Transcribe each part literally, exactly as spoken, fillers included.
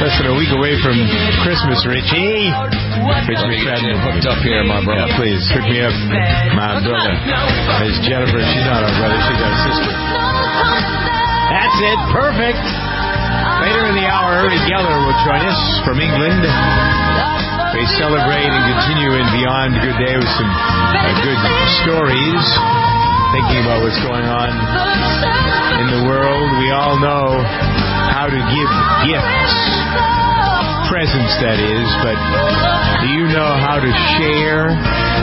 less than a week away from Christmas, Richie. Richie McFadden. Hooked up here, my brother. Yeah, please, hook me up, my brother. There's Jennifer. She's not our brother. She's our sister. That's it. Perfect. Later in the hour, Uri Geller will join us from England. We celebrate and continue in Beyond Good Day with some uh, good stories. Thinking about what's going on in the world. We all know how to give gifts. Presents, that is. But do you know how to share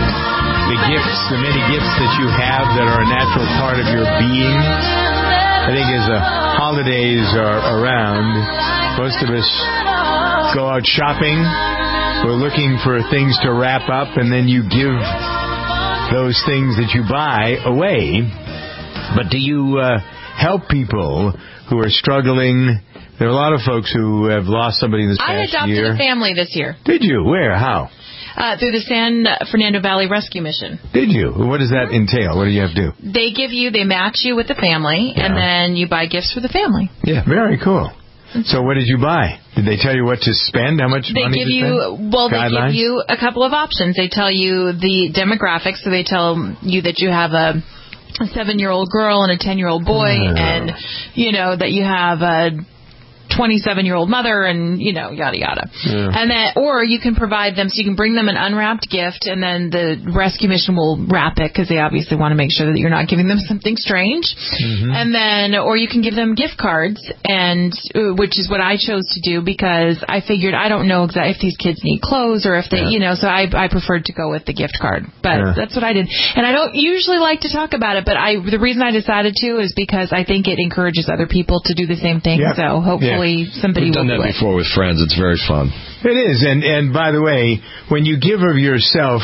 the gifts, the many gifts that you have that are a natural part of your being? I think as the holidays are around, most of us go out shopping. We're looking for things to wrap up, and then you give those things that you buy away. But do you uh, help people who are struggling? There are a lot of folks who have lost somebody this past year. I adopted year. a family this year. Did you? Where? How? Uh, through the San Fernando Valley Rescue Mission. Did you? What does that entail? What do you have to do? They give you, they match you with the family, yeah. and then you buy gifts for the family. Yeah, very cool. So what did you buy? Did they tell you what to spend? How much they money give to you, spend? Well, Guidelines? they give you a couple of options. They tell you the demographics, so they tell you that you have a, a seven-year-old girl and a ten-year-old boy, oh. and, you know, that you have a twenty-seven-year-old mother, and, you know, yada, yada. Yeah. And then, or you can provide them, so you can bring them an unwrapped gift, and then the rescue mission will wrap it, because they obviously want to make sure that you're not giving them something strange. Mm-hmm. And then, or you can give them gift cards, and which is what I chose to do, because I figured I don't know exactly if these kids need clothes, or if they, yeah. you know, so I, I preferred to go with the gift card. But yeah. that's what I did. And I don't usually like to talk about it, but I the reason I decided to is because I think it encourages other people to do the same thing. Yeah. So hopefully... Yeah. Somebody We've done will that do before it. with friends. It's very fun. It is. And, and by the way, when you give of yourself,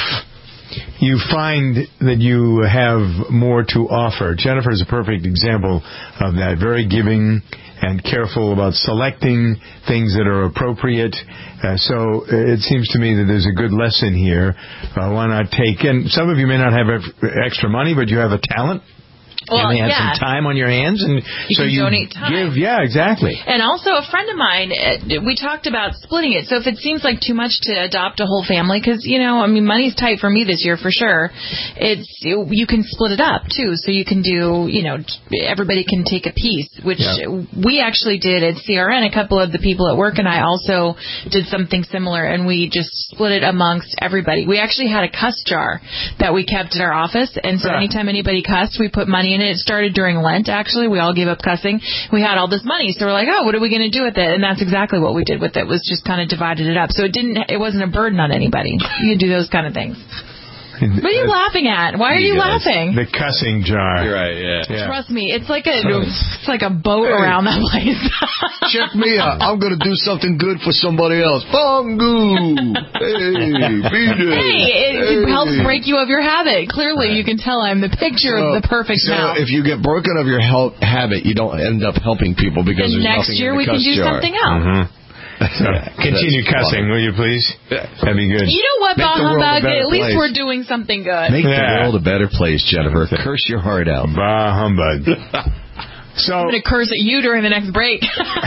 you find that you have more to offer. Jennifer is a perfect example of that. Very giving and careful about selecting things that are appropriate. Uh, so it seems to me that there's a good lesson here. Uh, why not take... And some of you may not have extra money, but you have a talent. Well, you may have yeah. some time on your hands, and you so can you donate time. Give, yeah, exactly. And also, a friend of mine, we talked about splitting it. So if it seems like too much to adopt a whole family, because you know, I mean, money's tight for me this year for sure. It's you can split it up too, so you can do, you know, everybody can take a piece, which yep. we actually did at C R N. A couple of the people at work and I also did something similar, and we just split it amongst everybody. We actually had a cuss jar that we kept at our office, and so yeah. anytime anybody cussed, we put money in it. It started during Lent, actually. We all gave up cussing. We had all this money, so we're like, oh, what are we going to do with it? And that's exactly what we did with it, was just kind of divided it up. So it didn't, it wasn't a burden on anybody. You can do those kind of things. What are you laughing at? Why are you, you laughing? The cussing jar. You're right, yeah. yeah. Trust me, it's like a it's like a boat hey, around that place. Check me out. I'm going to do something good for somebody else. Bongo! Hey, be there. Hey, it hey. helps break you of your habit. Clearly, you can tell I'm the picture so, of the perfect so mouth. if you get broken of your help, habit, you don't end up helping people because and there's next nothing year in the we can do jar. something else. Mm-hmm. So, continue cussing, will you please? That'd be good. You know what, Bah Humbug? At least place. we're doing something good. Make yeah. the world a better place, Jennifer. Curse your heart out. Bah Humbug. So, I'm going to curse at you during the next break.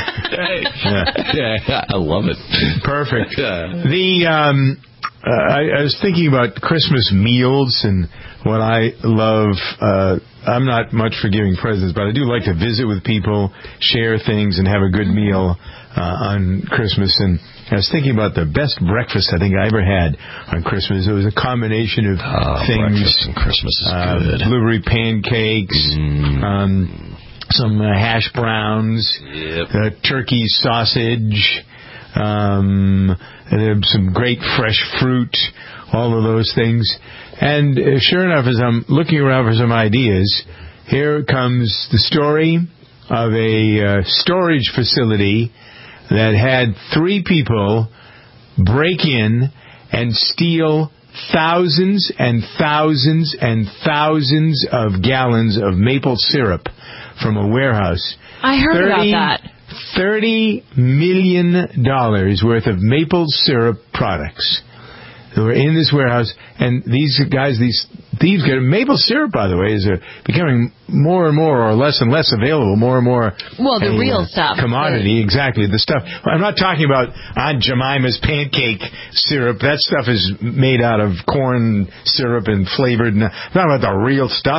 yeah. yeah, I love it. Perfect. Yeah. The um, uh, I, I was thinking about Christmas meals and what I love. Uh, I'm not much for giving presents, but I do like to visit with people, share things, and have a good meal uh, on Christmas. And I was thinking about the best breakfast I think I ever had on Christmas. It was a combination of oh, things. Breakfast on Christmas is uh, good. Blueberry pancakes, mm. um, some uh, hash browns, yep. uh, turkey sausage, um, and some great fresh fruit, all of those things. And uh, sure enough, as I'm looking around for some ideas, here comes the story of a uh, storage facility that had three people break in and steal thousands and thousands and thousands of gallons of maple syrup from a warehouse. I heard thirty, about that. thirty million dollars worth of maple syrup products. who are in this warehouse, and these guys, these thieves get maple syrup, by the way, is uh, becoming more and more or less and less available, more and more. Well, the a, real uh, stuff. Commodity, exactly. The stuff. I'm not talking about Aunt Jemima's pancake syrup. That stuff is made out of corn syrup and flavored. I'm talking about the real stuff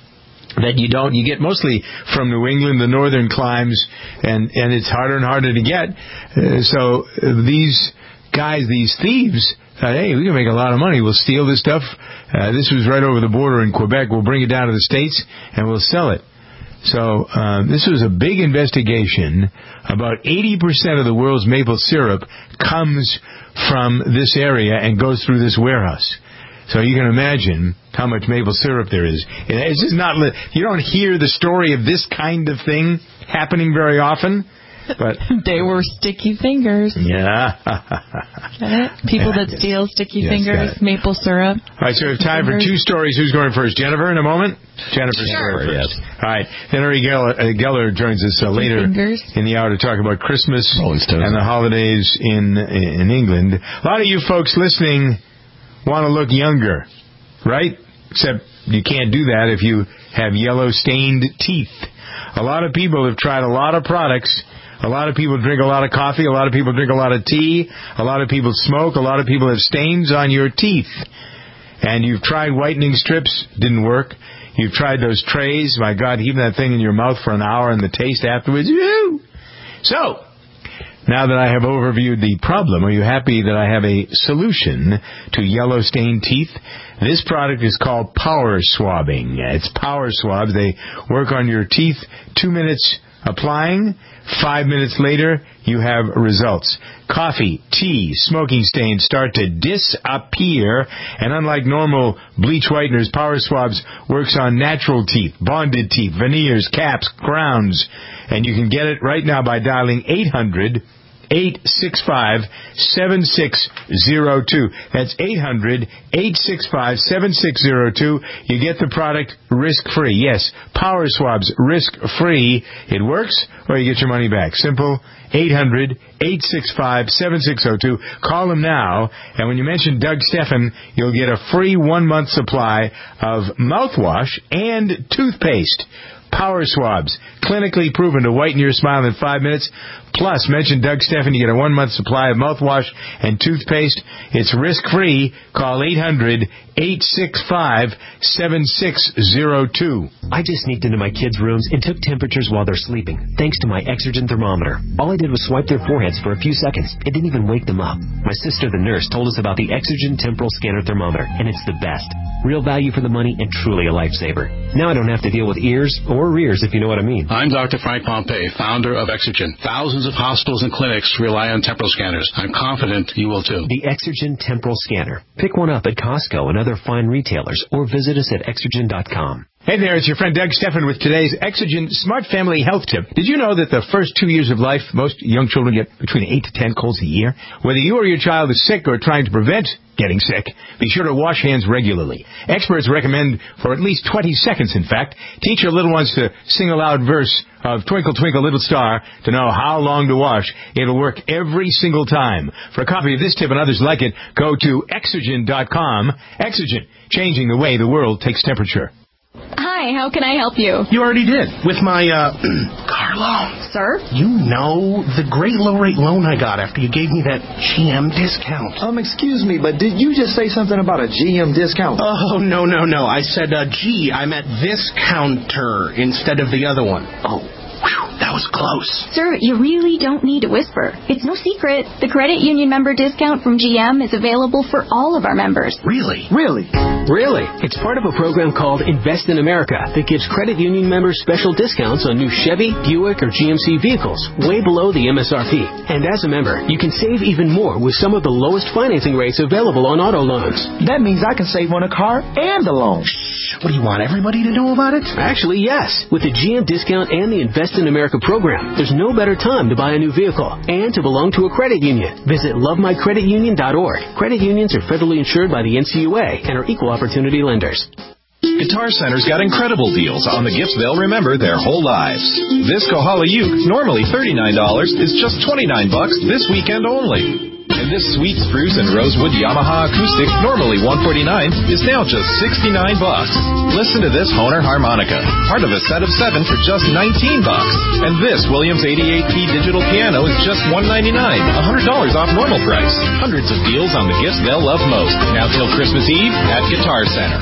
that you don't, you get mostly from New England, the northern climes, and, and it's harder and harder to get. Uh, so uh, these guys, these thieves, thought, hey, we can make a lot of money. We'll steal this stuff. Uh, this was right over the border in Quebec. We'll bring it down to the States, and we'll sell it. So uh, this was a big investigation. About eighty percent of the world's maple syrup comes from this area and goes through this warehouse. So you can imagine how much maple syrup there is. It's just not, you don't hear the story of this kind of thing happening very often. But they were sticky fingers. Yeah. Get it? People that steal sticky yes, fingers, maple syrup. All right, so we have time fingers. for two stories. Who's going first? Jennifer in a moment? Jennifer's sure. going first. Yes. All right. Henry Geller, uh, Geller joins us uh, later fingers. in the hour to talk about Christmas and the holidays in in England. A lot of you folks listening want to look younger, right? Except you can't do that if you have yellow-stained teeth. A lot of people have tried a lot of products. A lot of people drink a lot of coffee. A lot of people drink a lot of tea. A lot of people smoke. A lot of people have stains on your teeth. And you've tried whitening strips. Didn't work. You've tried those trays. My God, keeping that thing in your mouth for an hour and the taste afterwards. Woo! So, now that I have overviewed the problem, are you happy that I have a solution to yellow stained teeth? This product is called Power Swabbing. It's Power Swabs. They work on your teeth two minutes applying. Five minutes later, you have results. Coffee, tea, smoking stains start to disappear. And unlike normal bleach whiteners, Power Swabs works on natural teeth, bonded teeth, veneers, caps, crowns. And you can get it right now by dialing eight hundred, eight six five, seven six zero two. That's eight hundred, eight six five, seven six zero two. You get the product risk-free. Yes, Power Swabs, risk-free. It works, or you get your money back. Simple. eight hundred, eight six five, seven six zero two. Call them now, and when you mention Doug Steffen, you'll get a free one-month supply of mouthwash and toothpaste. Power Swabs, clinically proven to whiten your smile in five minutes. Plus, mention Doug Steffen, you get a one-month supply of mouthwash and toothpaste. It's risk-free. Call eight hundred, eight six five, seven six zero two. I just sneaked into my kids' rooms and took temperatures while they're sleeping, thanks to my Exergen thermometer. All I did was swipe their foreheads for a few seconds. It didn't even wake them up. My sister, the nurse, told us about the Exergen Temporal Scanner Thermometer, and it's the best. Real value for the money and truly a lifesaver. Now I don't have to deal with ears or rears, if you know what I mean. I'm Doctor Frank Pompey, founder of Exergen. Thousands of hospitals and clinics rely on temporal scanners. I'm confident you will too. The Exergen Temporal Scanner. Pick one up at Costco and other fine retailers, or visit us at exergen dot com. Hey there, it's your friend Doug Steffen with today's Exergen Smart Family Health Tip. Did you know that the first two years of life, most young children get between eight to ten colds a year? Whether you or your child is sick or trying to prevent getting sick, be sure to wash hands regularly. Experts recommend for at least twenty seconds, in fact. Teach your little ones to sing a loud verse of Twinkle, Twinkle, Little Star to know how long to wash. It'll work every single time. For a copy of this tip and others like it, go to exergen dot com. Exergen, changing the way the world takes temperature. Hi, how can I help you? You already did. With my, uh, car loan. Sir? You know the great low-rate loan I got after you gave me that G M discount. Um, excuse me, but did you just say something about a G M discount? Oh, no, no, no. I said, uh, G. I meant this counter instead of the other one. Oh. Whew, that was close. Sir, you really don't need to whisper. It's no secret. The credit union member discount from G M is available for all of our members. Really? Really? Really? It's part of a program called Invest in America that gives credit union members special discounts on new Chevy, Buick, or G M C vehicles, way below the M S R P. And as a member, you can save even more with some of the lowest financing rates available on auto loans. That means I can save on a car and a loan. Shh. What do you want, everybody to know about it? Actually, yes. With the G M discount and the Invest in America program, there's no better time to buy a new vehicle and to belong to a credit union. Visit love my credit union dot org. Credit unions are federally insured by the N C U A and are equal opportunity lenders. Guitar Center's got incredible deals on the gifts they'll remember their whole lives. This Kohala uke, normally thirty-nine dollars, is just twenty-nine bucks this weekend only. And This sweet spruce and rosewood Yamaha acoustic, normally one hundred forty-nine dollars, is now just sixty-nine bucks. Listen to this Hohner harmonica, part of a set of seven for just nineteen bucks. And this Williams eighty-eight key digital piano is just one hundred ninety-nine dollars, one hundred dollars off normal price. Hundreds of deals on the gifts they'll love most. Now till Christmas Eve at Guitar Center.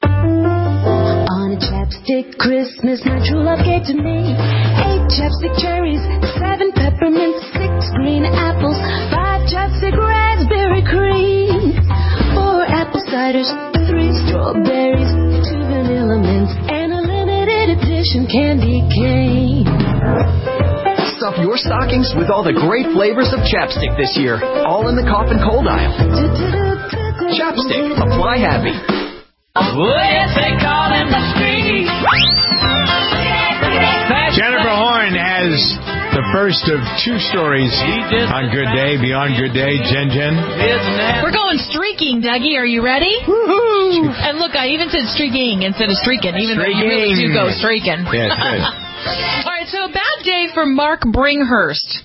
On a chapstick Christmas, my true love gave to me eight chapstick cherries, seven peppermints, six green apples, five chapstick raspberry cream, four apple ciders, three strawberries, two vanilla mints, and a limited edition candy cane. Stuff your stockings with all the great flavors of Chapstick this year, all in the cough and cold aisle. Chapstick, apply happy. Oh, yes, they call him the street. Jennifer Horn has the first of two stories on Good Day, Beyond Good Day. Jen Jen. We're going streaking, Dougie. Are you ready? Woohoo! And look, I even said streaking instead of streaking, even streaking. though you really do go streaking. Yes, good. All right, so a bad day for Mark Bringhurst.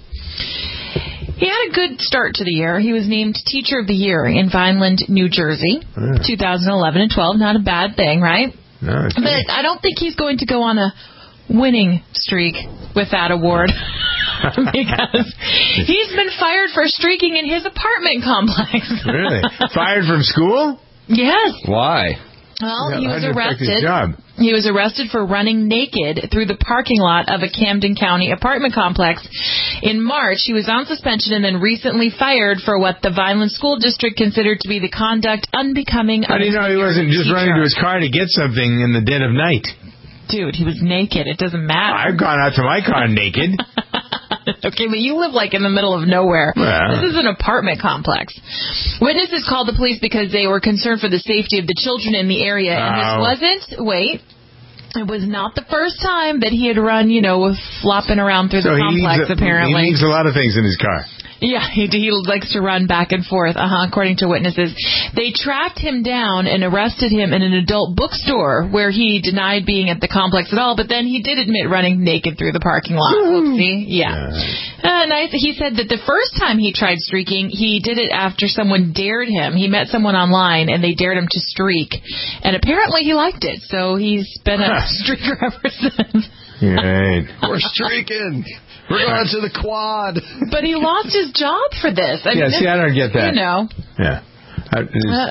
He had a good start to the year. He was named Teacher of the Year in Vineland, New Jersey, yeah. two thousand eleven and twelve. Not a bad thing, right? No, it's but nice. I don't think he's going to go on a winning streak with that award because he's been fired for streaking in his apartment complex. Really? Fired from school? Yes. Why? Well, Yeah, he was how'd it affect his arrested. job? He was arrested for running naked through the parking lot of a Camden County apartment complex. In March, he was on suspension and then recently fired for what the Vineland School District considered to be the conduct unbecoming How of do you know he wasn't just teacher. running to his car to get something in the dead of night? Dude, he was naked. It doesn't matter. I've gone out to my car naked. Okay, but you live like in the middle of nowhere. Well. This is an apartment complex. Witnesses called the police because they were concerned for the safety of the children in the area. And this Oh. wasn't, wait, it was not the first time that he had run, you know, flopping around through So the he complex, needs a, apparently. He needs a lot of things in his car. Yeah, he, he likes to run back and forth, uh-huh, according to witnesses. They tracked him down and arrested him in an adult bookstore where he denied being at the complex at all, but then he did admit running naked through the parking lot. Whoopsie. Yeah. Uh, nice. He said that the first time he tried streaking, he did it after someone dared him. He met someone online, and they dared him to streak. And apparently he liked it, so he's been a streaker ever since. Right. We're streaking. We're going to the quad. But he lost his job for this. I yeah, mean, see, I don't get that. You know. Yeah. I,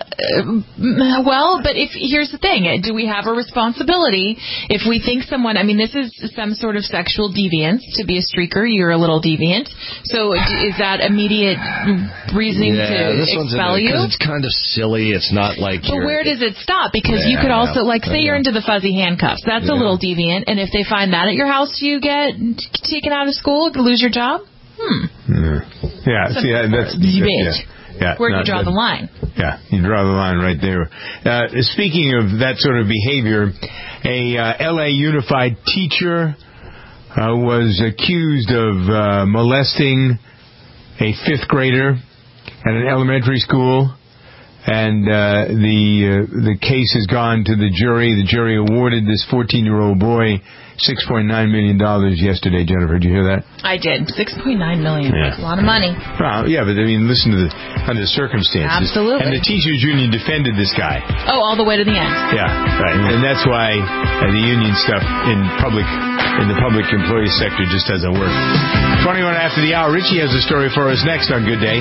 Uh, well, but if here's the thing, do we have a responsibility if we think someone, I mean, this is some sort of sexual deviance. To be a streaker, you're a little deviant. So is that immediate reasoning yeah, to this expel one's you? Because it's kind of silly. It's not like But you're... where does it stop? Because Yeah, you could I also, know. like, say I you're know. into the fuzzy handcuffs. That's a Yeah. little deviant. And if they find that at your house, you get taken out of school, lose your job? Hmm. Mm. Yeah, So see, that's... debate. Yeah. Yeah, Where do no, you draw that- the line? Yeah, you draw the line right there. Uh, speaking of that sort of behavior, a uh, L A Unified teacher uh, was accused of uh, molesting a fifth grader at an elementary school, and uh, the uh, the case has gone to the jury. The jury awarded this fourteen-year-old boy six point nine million dollars yesterday. Jennifer, did you hear that? I did. six point nine million dollars. Yeah. That's a lot of money. Well, yeah, but I mean, listen to the under the circumstances. Absolutely. And the teachers union defended this guy. Oh, all the way to the end. Yeah, right. And that's why uh, the union stuff in public in the public employee sector just doesn't work. twenty-one after the hour. Richie has a story for us next on Good Day.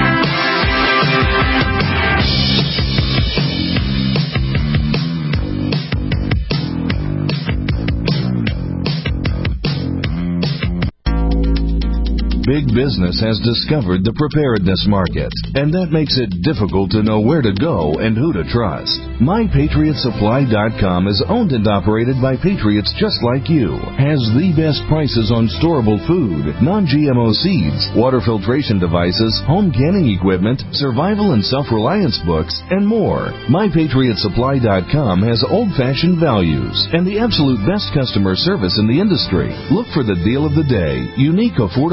Big business has discovered the preparedness market, and that makes it difficult to know where to go and who to trust. My Patriot Supply dot com is owned and operated by patriots just like you, has the best prices on storable food, non-G M O seeds, water filtration devices, home canning equipment, survival and self-reliance books, and more. My Patriot Supply dot com has old-fashioned values and the absolute best customer service in the industry. Look for the deal of the day, unique affordable survival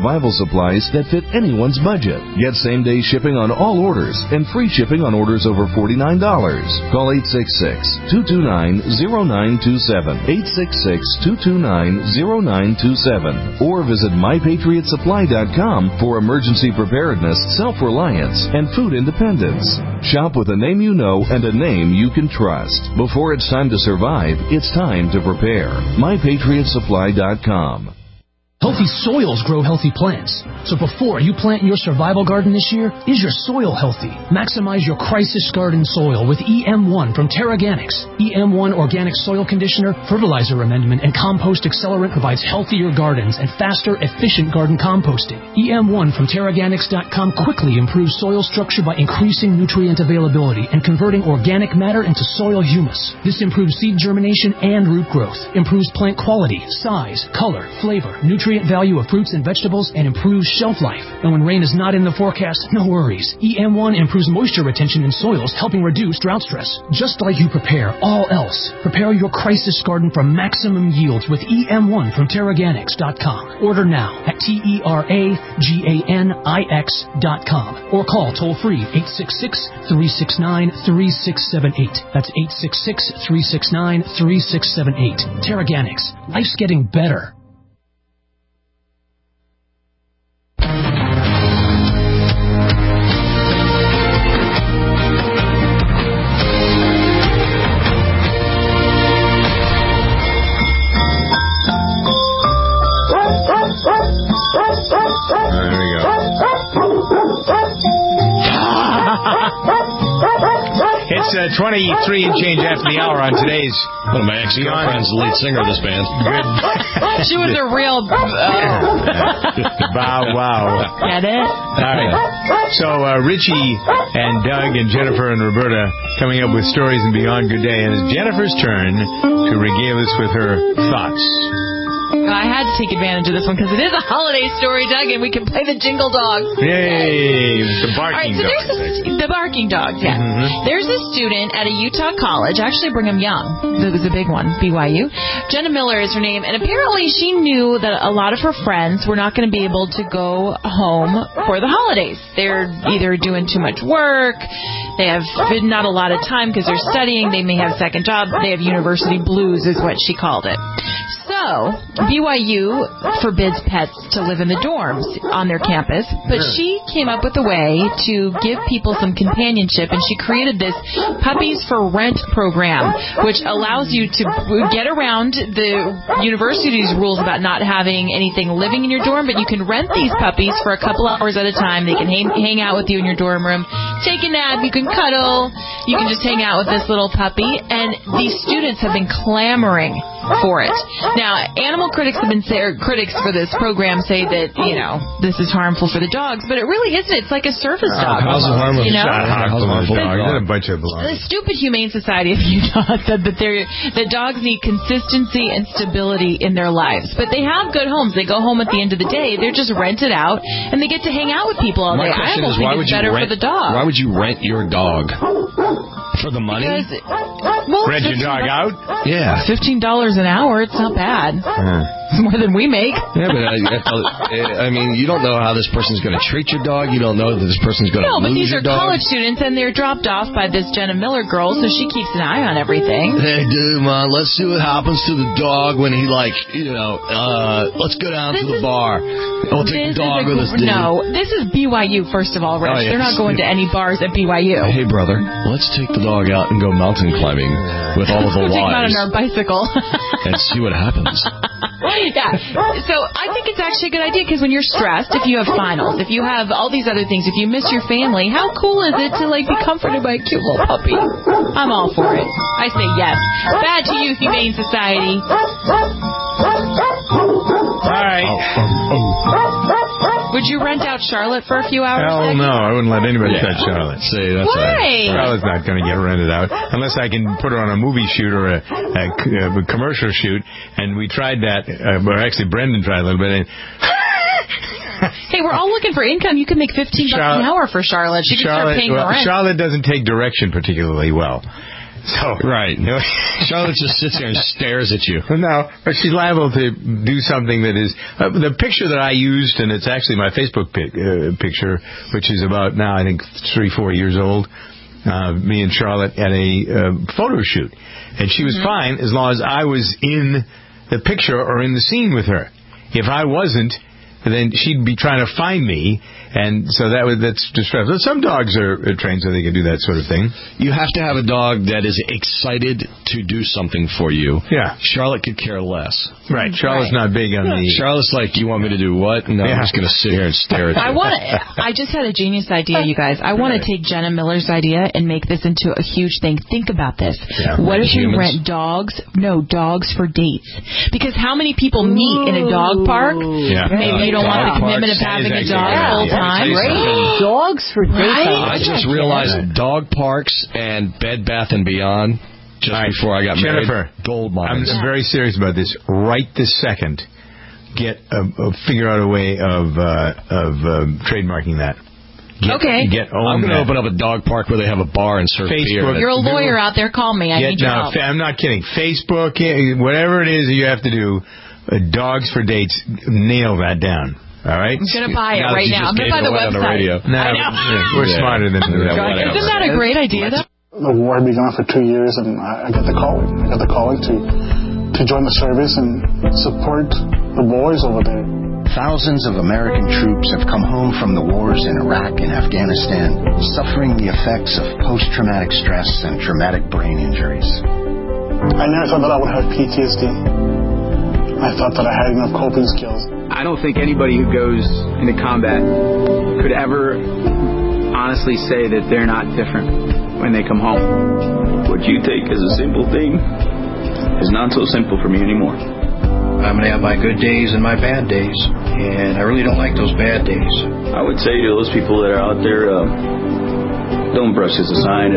survival supplies that fit anyone's budget. Get same-day shipping on all orders and free shipping on orders over forty-nine dollars. Call eight six six, two two nine, zero nine two seven, eight six six, two two nine, zero nine two seven, or visit my patriot supply dot com for emergency preparedness, self-reliance, and food independence. Shop with a name you know and a name you can trust. Before it's time to survive, it's time to prepare. my patriot supply dot com. Healthy soils grow healthy plants. So before you plant your survival garden this year, is your soil healthy? Maximize your crisis garden soil with E M one from Terraganics. E M one Organic Soil Conditioner, Fertilizer Amendment, and Compost Accelerant provides healthier gardens and faster, efficient garden composting. E M one from Terraganics dot com quickly improves soil structure by increasing nutrient availability and converting organic matter into soil humus. This improves seed germination and root growth, improves plant quality, size, color, flavor, nutrient value of fruits and vegetables, and improves shelf life. And when rain is not in the forecast, no worries. E M one improves moisture retention in soils, helping reduce drought stress. Just like you prepare all else, prepare your crisis garden for maximum yields with E M one from Terraganics dot com. Order now at T E R A G A N I X dot com or call toll-free eight six six, three six nine, three six seven eight. That's eight six six, three six nine, three six seven eight. Terraganics. Life's getting better. It's uh, twenty-three and change after the hour on today's... One of my ex-girlfriend's the lead singer of this band. Good. She was a real... Uh, Bow wow. Get it? All right. So uh, Richie and Doug and Jennifer and Roberta coming up with stories and beyond. Good day. And it's Jennifer's turn to regale us with her thoughts. I had to take advantage of this one because it is a holiday story, Doug, and we can play the jingle dog. Yay! The barking All right, so dogs. there's a, the barking dogs, yeah. Mm-hmm. There's a student at a Utah college, actually Brigham Young. That was a big one, B Y U. Jenna Miller is her name, and apparently she knew that a lot of her friends were not going to be able to go home for the holidays. They're either doing too much work, they have not a lot of time because they're studying, they may have a second job, they have university blues is what she called it. So, B Y U forbids pets to live in the dorms on their campus, but she came up with a way to give people some companionship, and she created this Puppies for Rent program, which allows you to get around the university's rules about not having anything living in your dorm, but you can rent these puppies for a couple hours at a time. They can hang, hang out with you in your dorm room, take a nap, you can cuddle, you can just hang out with this little puppy, and these students have been clamoring for it. Now, animal critics have been say, or critics for this program say that, you know, this is harmful for the dogs, but it really isn't. It's like a service dog. Uh, how's it harmful? You know? How's it harmful? A bunch of The Stupid Humane Society of Utah said that they're, that dogs need consistency and stability in their lives, but they have good homes. They go home at the end of the day. They're just rented out, and they get to hang out with people all day. My I question almost is, why think would it's you better rent, for the dog. Why would you rent your dog? For the money? Because, well, rent your dog out? Yeah. fifteen dollars an hour, it's not bad. Uh. It's more than we make. Yeah, but I, I mean, you don't know how this person's going to treat your dog. You don't know that this person's going to no, but lose these your are dog. college students, and they're dropped off by this Jenna Miller girl, so she keeps an eye on everything. Hey, dude, man, let's see what happens to the dog when he, like, you know, uh, let's go down this to the is, bar. I'll take the dog a, with us, dude. No, this is B Y U, first of all, Rich. Oh, yeah. They're not going to any bars at B Y U. Hey, brother, let's take the dog out and go mountain climbing with all of the We'll take him out wives on our bicycle. and see what happens. Yeah. So I think it's actually a good idea because when you're stressed, if you have finals, if you have all these other things, if you miss your family, how cool is it to like be comforted by a cute little puppy? I'm all for it. I say yes. Bad to you, Humane Society. All right. Would you rent out Charlotte for a few hours? Hell no, I wouldn't let anybody Yeah. touch Charlotte. See, that's Why? Charlotte's not going to get rented out unless I can put her on a movie shoot or a, a, a commercial shoot. And we tried that. Uh, well, actually, Brendan tried a little bit. And hey, we're all looking for income. You can make fifteen bucks an hour for Charlotte. She can Charlotte, start paying well, the rent. Charlotte doesn't take direction particularly well. So right, Charlotte just sits there and stares at you. No, but she's liable to do something that is uh, the picture that I used, and it's actually my Facebook pic, uh, picture, which is about now I think three, four years old. Uh, me and Charlotte at a uh, photo shoot, and she was mm-hmm. fine as long as I was in the picture or in the scene with her. If I wasn't, then she'd be trying to find me. And so that would, that's distressful. Some dogs are trained so they can do that sort of thing. You have to have a dog that is excited to do something for you. Yeah. Charlotte could care less. Right. Charlotte's right. not big on yeah. the... Charlotte's like, you want me to do what? No, yeah. I'm just going to sit here and stare at you. I want to, I just had a genius idea, you guys. I want right. to take Jenna Miller's idea and make this into a huge thing. Think about this. Yeah. What if you rent dogs? No, dogs for dates. Because how many people meet in a dog park? Yeah. Maybe you don't want the commitment of having a dog the whole time. Right? Dogs for dates. Right? I just realized dog parks and Bed Bath and Beyond just right. before I got Jennifer, married. Gold mines. I'm very serious about this. Right this second, get a, a figure out a way of uh, of um, trademarking that. Get, okay. Get I'm going to open up a dog park where they have a bar and serve Facebook, beer. You're a lawyer out there. Call me. I get, need your no, help. I'm not kidding. Facebook, whatever it is that you have to do, uh, dogs for dates, nail that down. All right. I'm going to buy it now right now. I'm going to buy the website. The no, yeah, we're yeah. smarter than that. Isn't that a great idea, though? The war had been gone for two years, and I, I got the calling. I got the calling to to join the service and support the boys over there. Thousands of American troops have come home from the wars in Iraq and Afghanistan, suffering the effects of post-traumatic stress and traumatic brain injuries. I never thought that I would have P T S D. I thought that I had enough coping skills. I don't think anybody who goes into combat could ever honestly say that they're not different when they come home. What you take as a simple thing is not so simple for me anymore. I'm going to have my good days and my bad days, and I really don't like those bad days. I would say to those people that are out there, uh, don't brush this aside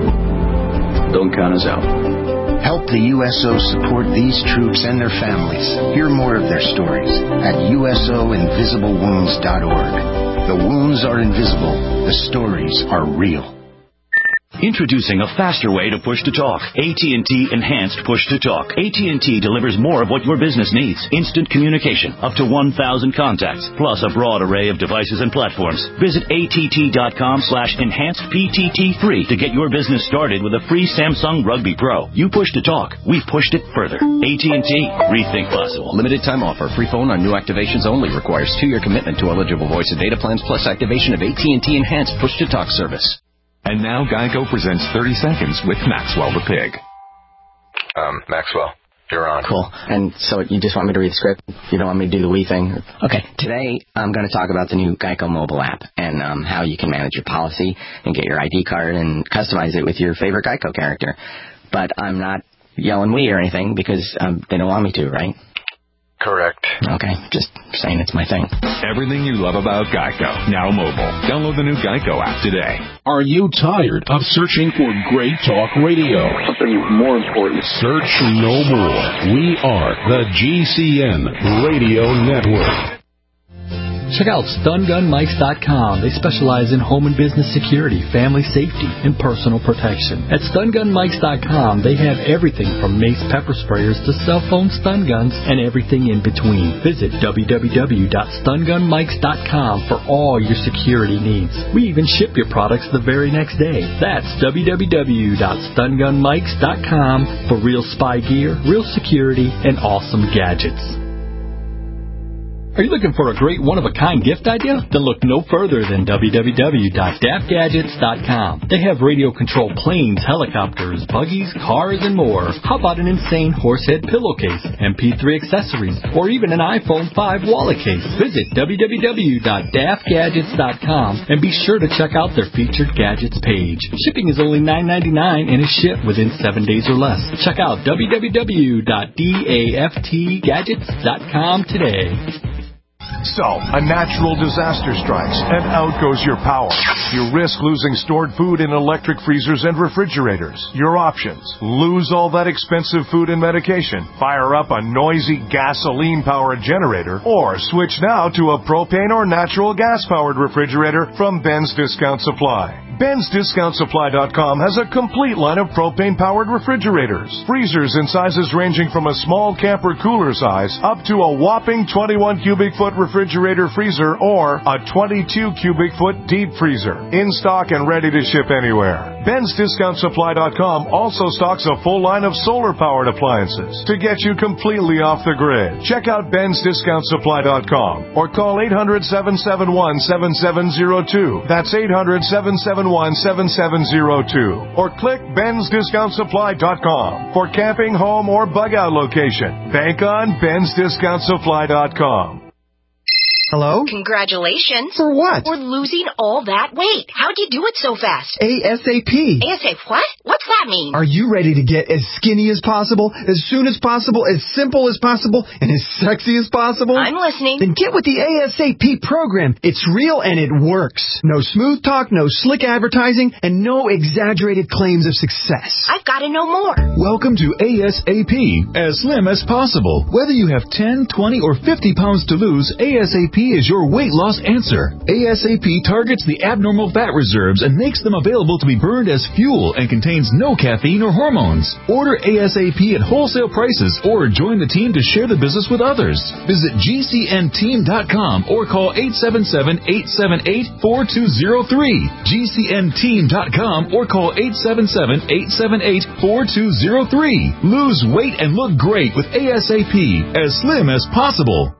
and don't count us out. Help the U S O support these troops and their families. Hear more of their stories at U S O invisible wounds dot org. The wounds are invisible. The stories are real. Introducing a faster way to push to talk. A T and T Enhanced Push to Talk. A T and T delivers more of what your business needs. Instant communication, up to one thousand contacts, plus a broad array of devices and platforms. Visit att.com slash enhanced PTT free to get your business started with a free Samsung Rugby Pro. You push to talk. We've pushed it further. A T and T. Rethink possible. Limited time offer. Free phone on new activations only. Requires two-year commitment to eligible voice and data plans plus activation of A T and T Enhanced Push to Talk service. And now Geico presents thirty seconds with Maxwell the Pig. Um, Maxwell, you're on. Cool. And so you just want me to read the script? You don't want me to do the wee thing? Okay. Today I'm going to talk about the new Geico mobile app and um, how you can manage your policy and get your I D card and customize it with your favorite Geico character. But I'm not yelling wee or anything because um, they don't want me to, right? Correct. Okay, just saying it's my thing. Everything you love about Geico, now mobile. Download the new Geico app today. Are you tired of searching for great talk radio? Something more important. Search no more. We are the G C N Radio Network. Check out stun gun mics dot com. They specialize in home and business security, family safety, and personal protection. At stun gun mics dot com, they have everything from mace pepper sprayers to cell phone stun guns and everything in between. Visit w w w dot stun gun mics dot com for all your security needs. We even ship your products the very next day. That's w w w dot stun gun mics dot com for real spy gear, real security, and awesome gadgets. Are you looking for a great one-of-a-kind gift idea? Then look no further than w w w dot daft gadgets dot com. They have radio-controlled planes, helicopters, buggies, cars, and more. How about an insane horsehead pillowcase, M P three accessories, or even an iPhone five wallet case? Visit w w w dot daft gadgets dot com and be sure to check out their featured gadgets page. Shipping is only nine ninety-nine and is shipped within seven days or less. Check out w w w dot daft gadgets dot com today. So, a natural disaster strikes, and out goes your power. You risk losing stored food in electric freezers and refrigerators. Your options: lose all that expensive food and medication, fire up a noisy gasoline-powered generator, or switch now to a propane or natural gas-powered refrigerator from Ben's Discount Supply. Ben's Discount Supply dot com has a complete line of propane-powered refrigerators. Freezers in sizes ranging from a small camper cooler size up to a whopping twenty-one cubic foot refrigerator freezer or a twenty-two cubic foot deep freezer. In stock and ready to ship anywhere. Ben's Discount Supply dot com also stocks a full line of solar-powered appliances to get you completely off the grid. Check out Ben's Discount Supply dot com or call eight hundred, seven seven one, seven seven zero two. That's eight hundred, seven seven one, seven seven zero two. Or click Ben's Discount Supply dot com for camping, home, or bug-out location. Bank on Ben's Discount Supply dot com. Hello? Congratulations. For what? For losing all that weight. How'd you do it so fast? ASAP. ASAP what? What's that mean? Are you ready to get as skinny as possible, as soon as possible, as simple as possible, and as sexy as possible? I'm listening. Then get with the ASAP program. It's real and it works. No smooth talk, no slick advertising, and no exaggerated claims of success. I've got to know more. Welcome to ASAP, as slim as possible. Whether you have ten, twenty, or fifty pounds to lose, ASAP is your weight loss answer. ASAP targets the abnormal fat reserves and makes them available to be burned as fuel and contains no caffeine or hormones. Order ASAP at wholesale prices or join the team to share the business with others. Visit G C N team dot com or call eight seven seven, eight seven eight, four two zero three. G C N team dot com or call eight seven seven, eight seven eight, four two zero three. Lose weight and look great with ASAP, as slim as possible.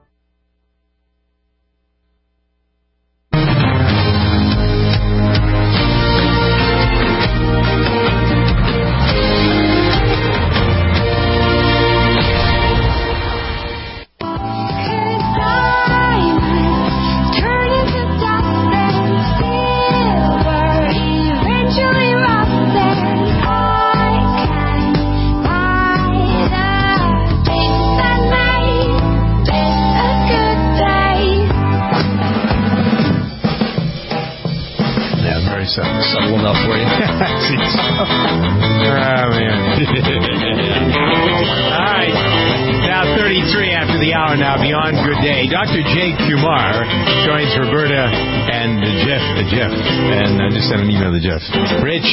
Subtle enough for you. Oh, man. All right. Now thirty-three after the hour now, Beyond Good Day. Doctor Jay Kumar joins Roberta and Jeff. Uh, Jeff. And I just sent an email to Jeff. Rich.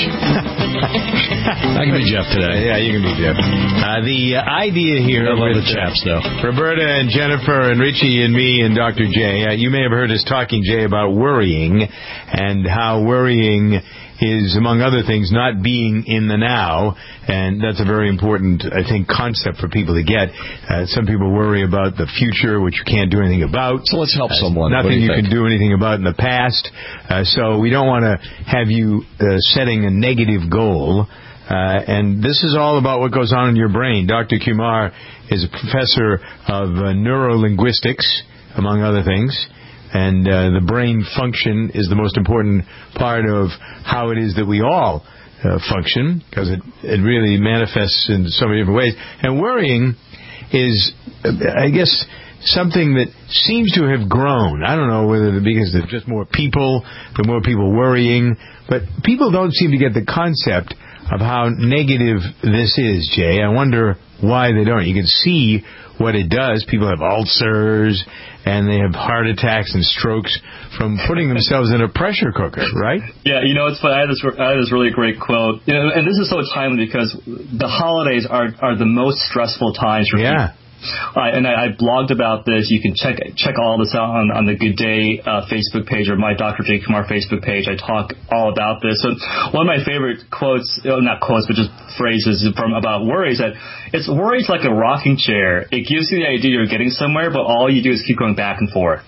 I can be Jeff today. Yeah, you can be Jeff. Uh, the uh, idea here... I love with, the chaps, though. Roberta and Jennifer and Richie and me and Doctor Jay. Uh, you may have heard us talking, Jay, about worrying and how worrying is, among other things, not being in the now, and that's a very important, I think, concept for people to get. Uh, some people worry about the future, which you can't do anything about. So let's help uh, someone. Nothing you, you can do anything about in the past. Uh, so we don't want to have you uh, setting a negative goal. Uh, and this is all about what goes on in your brain. Doctor Kumar is a professor of uh, neurolinguistics, among other things. And uh, the brain function is the most important part of how it is that we all uh, function, because it, it really manifests in so many different ways. And worrying is, I guess, something that seems to have grown. I don't know whether it's because there's just more people, there are more people worrying, but people don't seem to get the concept of how negative this is, Jay. I wonder why they don't. You can see what it does. People have ulcers, and they have heart attacks and strokes from putting themselves in a pressure cooker, right? Yeah, you know, it's funny. I had this, I had this really great quote. You know, and this is so timely because the holidays are, are the most stressful times for yeah. people. Uh, and I, I blogged about this. You can check check all this out on, on the Good Day uh, Facebook page or my Doctor Jay Kumar Facebook page. I talk all about this. So one of my favorite quotes, uh, not quotes, but just phrases from about worry is that it's worry's like a rocking chair. It gives you the idea you're getting somewhere, but all you do is keep going back and forth.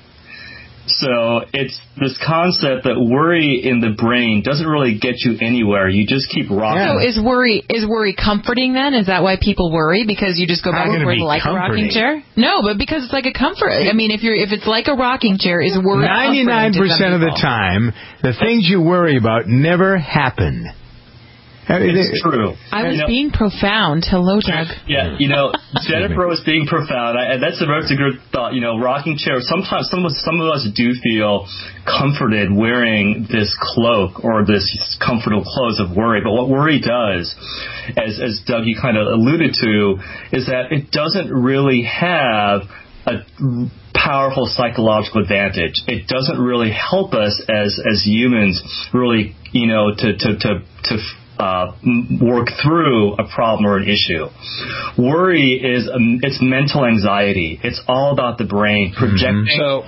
So it's this concept that worry in the brain doesn't really get you anywhere. You just keep rocking. So is worry is worry comforting then? Is that why people worry? Because you just go back and forth like comforting? a rocking chair? No, but because it's like a comfort. I mean, if you're if it's like a rocking chair, is worry ninety-nine percent of the time, the things you worry about never happen. It's true. I was you know, being profound. Hello, Doug. Yeah, you know, Jennifer was being profound, and that's a very good thought. You know, rocking chair. Sometimes some of some of us do feel comforted wearing this cloak or this comfortable clothes of worry. But what worry does, as as Doug you kind of alluded to, is that it doesn't really have a powerful psychological advantage. It doesn't really help us as as humans really, you know, to to to to uh, work through a problem or an issue. Worry is um, it's mental anxiety. It's all about the brain projecting. Mm-hmm. So,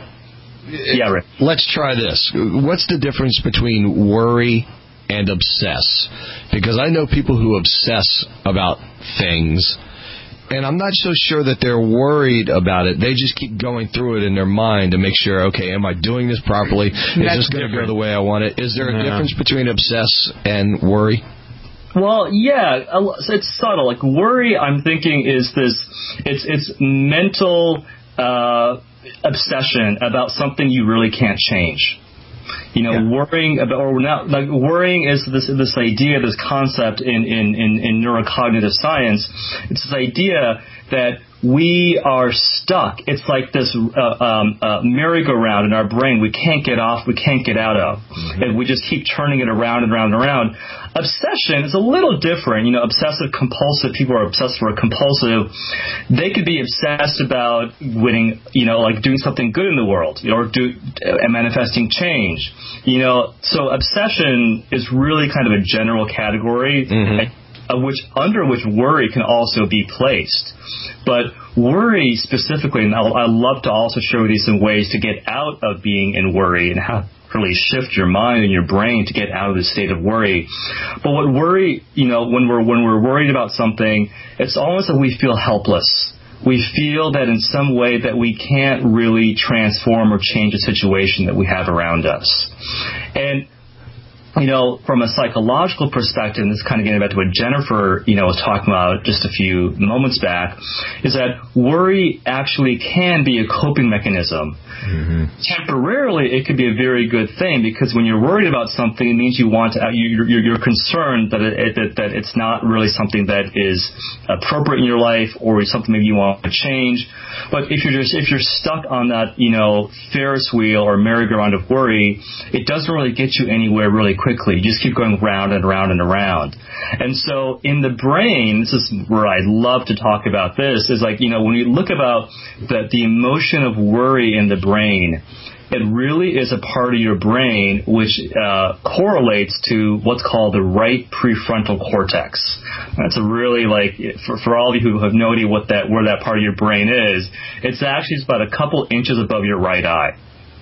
yeah, Rick. Let's try this. What's the difference between worry and obsess? Because I know people who obsess about things, and I'm not so sure that they're worried about it. They just keep going through it in their mind to make sure, okay, am I doing this properly? Is That's this going to go the way I want it? Is there a Yeah. difference between obsess and worry? Well, yeah, it's subtle. Like worry, I'm thinking is this. It's it's mental uh, obsession about something you really can't change. You know, yeah. worrying about, or not, like worrying is this this idea, this concept in, in, in, in neurocognitive science. It's this idea that we are stuck. It's like this uh, um, uh, merry-go-round in our brain we can't get off, we can't get out of. Mm-hmm. And we just keep turning it around and around and around. Obsession is a little different. You know, obsessive compulsive, people are obsessive or compulsive. They could be obsessed about winning, you know, like doing something good in the world, you know, or do, uh, manifesting change. You know, so obsession is really kind of a general category. Mm-hmm. Of which, under which worry can also be placed. But worry specifically, and I'll, I love to also show you some ways to get out of being in worry and how to really shift your mind and your brain to get out of the state of worry. But what worry, you know, when we're when we're worried about something, it's almost that we feel helpless. We feel that in some way that we can't really transform or change a situation that we have around us. And you know, from a psychological perspective, and this is kind of getting back to what Jennifer, you know, was talking about just a few moments back, is that worry actually can be a coping mechanism. Mm-hmm. Temporarily, it could be a very good thing because when you're worried about something, it means you want to, you're, you're concerned that, it, that that it's not really something that is appropriate in your life or something maybe you want to change. But if you're just if you're stuck on that, you know, Ferris wheel or merry-go-round of worry, it doesn't really get you anywhere really quickly. You just keep going round and round and around. And so in the brain, this is where I love to talk about this, is like, you know, when you look about the, the emotion of worry in the brain, it really is a part of your brain which uh, correlates to what's called the right prefrontal cortex. That's a really, like, for, for all of you who have no idea what that, where that part of your brain is, it's actually just about a couple inches above your right eye.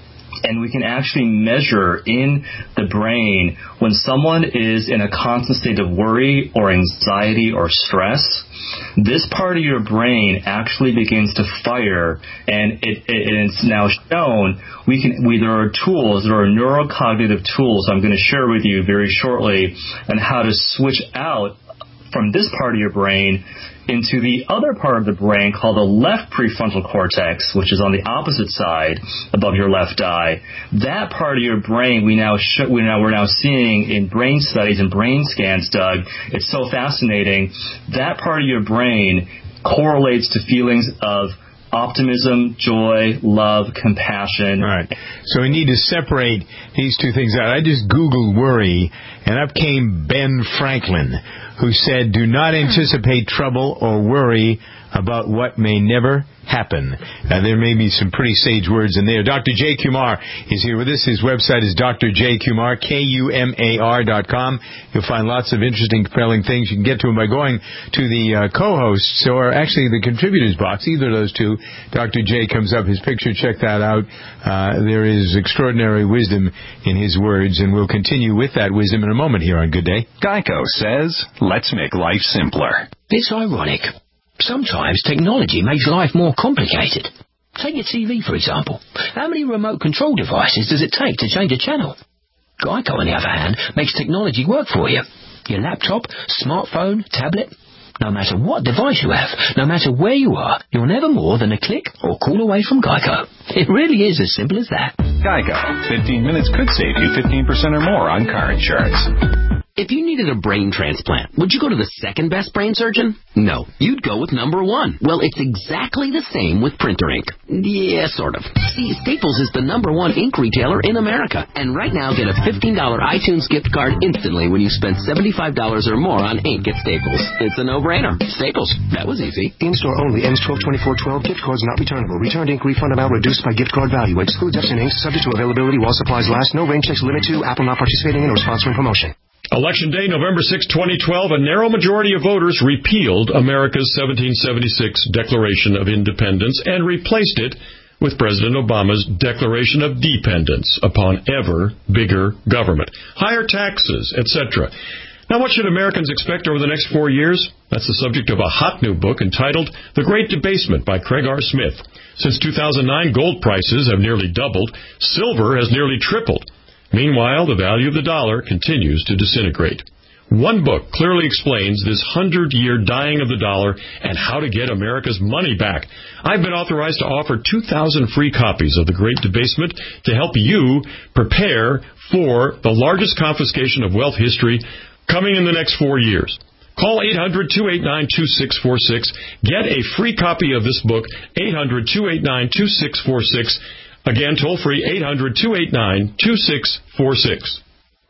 And we can actually measure in the brain when someone is in a constant state of worry or anxiety or stress, this part of your brain actually begins to fire, and it, it, it's now shown we can. We, there are tools, there are neurocognitive tools I'm going to share with you very shortly on how to switch out from this part of your brain into the other part of the brain called the left prefrontal cortex, which is on the opposite side above your left eye. That part of your brain we now sh- we now we're now seeing in brain studies and brain scans, Doug. It's so fascinating. That part of your brain correlates to feelings of optimism, joy, love, compassion. All right. So we need to separate these two things out. I just Googled worry, and up came Ben Franklin, who said, do not anticipate trouble or worry about what may never happen. Now, there may be some pretty sage words in there. Doctor Jay Kumar is here with us. His website is D R J Kumar, K U M A R dot com. You'll find lots of interesting, compelling things. You can get to him by going to the uh, co-hosts, or actually the contributors box, either of those two. Doctor J comes up, his picture, check that out. Uh, there is extraordinary wisdom in his words, and we'll continue with that wisdom in a moment here on Good Day. Geico says, let's make life simpler. It's ironic. Sometimes technology makes life more complicated. Take your T V, for example. How many remote control devices does it take to change a channel? Geico, on the other hand, makes technology work for you. Your laptop, smartphone, tablet. No matter what device you have, no matter where you are, you're never more than a click or call away from Geico. It really is as simple as that. Geico. fifteen minutes could save you fifteen percent or more on car insurance. If you needed a brain transplant, would you go to the second best brain surgeon? No, you'd go with number one. Well, it's exactly the same with printer ink. Yeah, sort of. See, Staples is the number one ink retailer in America. And right now, get a fifteen dollars iTunes gift card instantly when you spend seventy-five dollars or more on ink at Staples. It's a no-brainer. Staples. That was easy. In-store only. Ends twelve twenty-four twelve. Gift cards not returnable. Returned ink refund amount reduced by gift card value. Excludes Epson inks. Subject to availability while supplies last. No range checks limit to. Apple not participating in or sponsoring promotion. Election Day, November sixth, twenty twelve, a narrow majority of voters repealed America's seventeen seventy-six Declaration of Independence and replaced it with President Obama's Declaration of Dependence upon ever bigger government, higher taxes, et cetera. Now, what should Americans expect over the next four years? That's the subject of a hot new book entitled The Great Debasement by Craig R. Smith. Since two thousand nine, gold prices have nearly doubled. Silver has nearly tripled. Meanwhile, the value of the dollar continues to disintegrate. One book clearly explains this hundred-year dying of the dollar and how to get America's money back. I've been authorized to offer two thousand free copies of The Great Debasement to help you prepare for the largest confiscation of wealth history coming in the next four years. Call eight hundred, two eight nine, two six four six. Get a free copy of this book, eight hundred, two eight nine, two six four six. Again, toll-free, eight hundred, two eight nine, two six four six.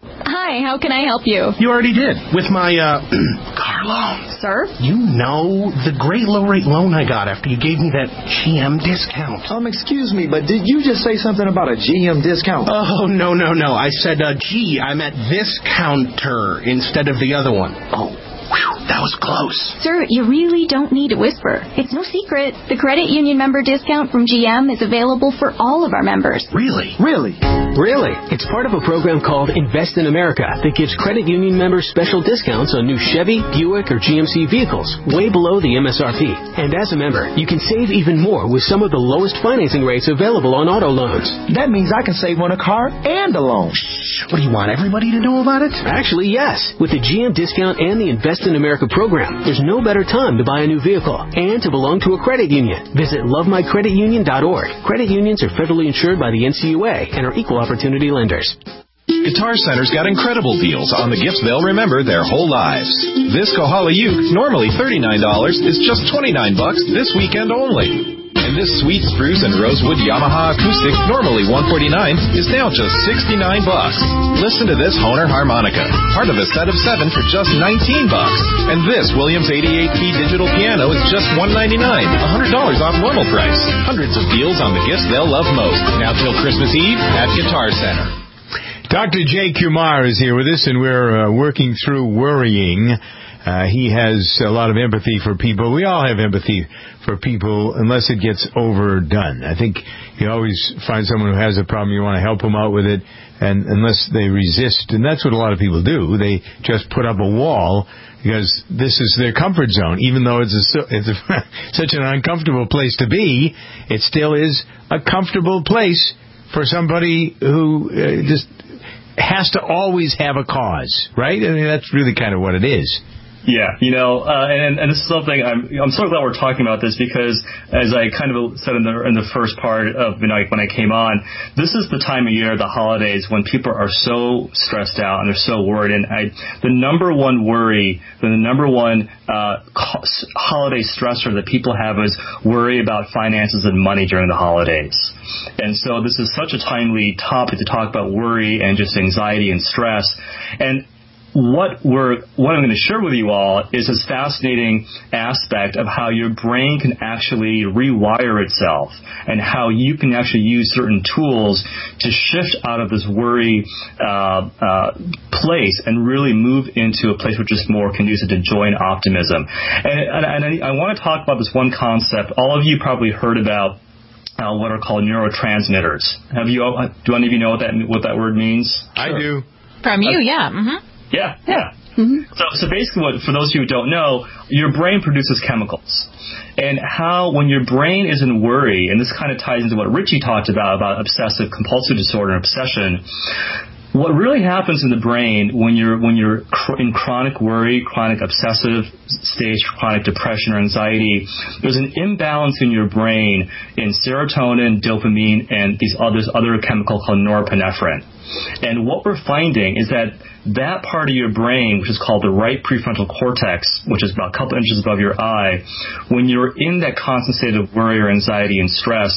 Hi, how can I help you? You already did, with my, uh, car loan. Sir? You know, the great low-rate loan I got after you gave me that G M discount. Um, excuse me, but did you just say something about a G M discount? Oh, no, no, no. I said, uh, gee, I meant this counter instead of the other one. Oh. Whew, that was close. Sir, you really don't need to whisper. It's no secret. The credit union member discount from G M is available for all of our members. Really? Really? Really? It's part of a program called Invest in America that gives credit union members special discounts on new Chevy, Buick, or G M C vehicles, way below the M S R P. And as a member, you can save even more with some of the lowest financing rates available on auto loans. That means I can save on a car and a loan. Shh. What do you want, everybody to know about it? Actually, yes. With the G M discount and the Invest in America program, there's no better time to buy a new vehicle and to belong to a credit union. Visit love my credit union dot org. Credit unions are federally insured by the N C U A and are equal opportunity lenders. Guitar Center's got incredible deals on the gifts they'll remember their whole lives. This Kohala uke, normally thirty-nine dollars, is just twenty-nine bucks this weekend only. And this sweet spruce and rosewood Yamaha acoustic, normally one forty-nine, is now just sixty-nine bucks. Listen to this Hohner harmonica, part of a set of seven for just nineteen bucks. And this Williams eighty-eight key digital piano is just one ninety-nine, one hundred dollars off normal price. Hundreds of deals on the gifts they'll love most. Now till Christmas Eve at Guitar Center. Doctor Jay Kumar is here with us, and we're uh, working through worrying. Uh, he has a lot of empathy for people. We all have empathy for people unless it gets overdone. I think you always find someone who has a problem, you want to help them out with it, and unless they resist, and that's what a lot of people do. They just put up a wall because this is their comfort zone. Even though it's, a, it's a, such an uncomfortable place to be, it still is a comfortable place for somebody who uh, just has to always have a cause, right? I mean, that's really kind of what it is. Yeah, you know, uh, and and this is something I'm I'm so glad we're talking about this because, as I kind of said in the in the first part of you know, when I came on, this is the time of year, the holidays, when people are so stressed out and they're so worried. And I, the number one worry, the number one uh, holiday stressor that people have is worry about finances and money during the holidays. And so this is such a timely topic to talk about worry and just anxiety and stress. And What we're what I'm going to share with you all is this fascinating aspect of how your brain can actually rewire itself and how you can actually use certain tools to shift out of this worry uh, uh, place and really move into a place which is more conducive to joy and optimism. And, and, and I, I want to talk about this one concept. All of you probably heard about uh, what are called neurotransmitters. Have you? Do any of you know what that what that word means? I sure. do. From you, uh, yeah. Mm-hmm. Yeah, yeah. Mm-hmm. So, so basically, what, for those of you who don't know, your brain produces chemicals. And how, when your brain is in worry, and this kind of ties into what Richie talked about, about obsessive compulsive disorder and obsession, what really happens in the brain when you're when you're cr- in chronic worry, chronic obsessive stage, chronic depression or anxiety, there's an imbalance in your brain in serotonin, dopamine, and these others other chemical called norepinephrine. And what we're finding is that that part of your brain, which is called the right prefrontal cortex, which is about a couple inches above your eye, when you're in that constant state of worry or anxiety and stress,